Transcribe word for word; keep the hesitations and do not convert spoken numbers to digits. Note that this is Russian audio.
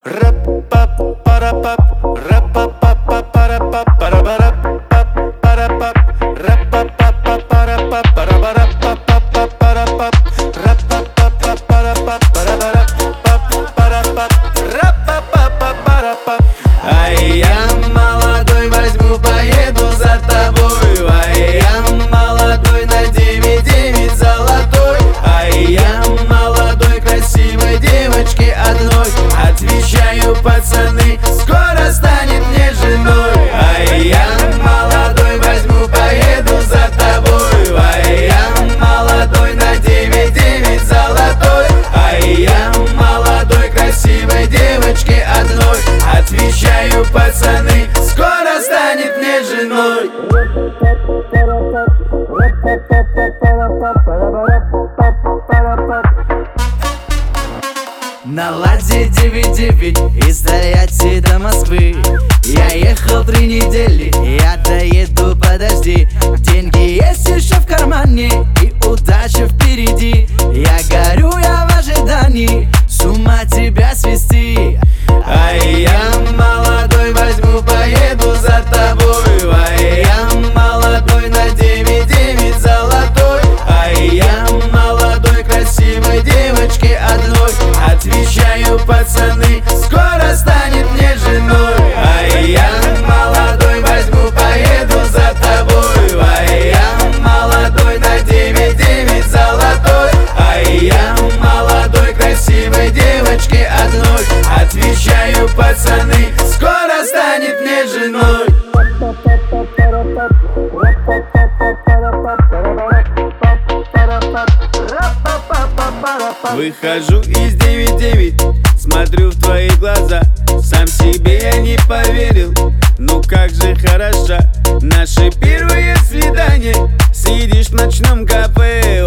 Ай, я молодой, возьму, поеду за тобой. Ай, я молодой, на девять девять золотой. Ай, я молодой, красивой девочки одной. Отвечаю, пацаны, скоро станет мне женой. Ай, я молодой, возьму, поеду за тобой. Ай, я молодой, на девять девять золотой. Ай, я молодой, красивой девочки одной. Отвечаю, пацаны, скоро станет мне женой. На ладе девять девять из Тольятти до Москвы. Я ехал три недели, я доеду, подожди. Деньги есть еще в кармане и удача впереди. Я горю, я в ожидании, с ума тебя свести. Ай, я молодой, возьму, поеду за тобой. Ай, я молодой, на девять девять золотой. Ай, я молодой, красивой девочки одной. Отвечаю, пацаны, скоро станет мне женой. Ай, я молодой, возьму, поеду за тобой. Ай, я молодой, на девять девять золотой. Ай, я молодой, красивой девочки одной. Отвечаю, пацаны, скоро станет мне женой. Выхожу из девять девять, смотрю в твои глаза. Сам себе я не поверил, ну как же хороша. Наше первое свидание, сидишь в ночном кафе.